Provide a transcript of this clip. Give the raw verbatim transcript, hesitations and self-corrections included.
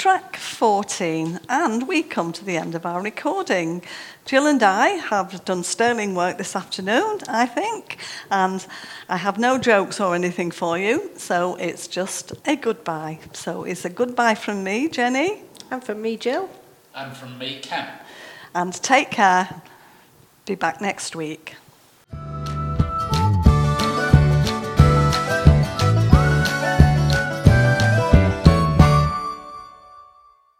track fourteen, and we come to the end of our recording. Jill and I have done sterling work this afternoon, I think, and I have no jokes or anything for you, so it's just a goodbye. So it's a goodbye from me, Jenny. And from me, Jill. And from me, Ken. And take care. Be back next week.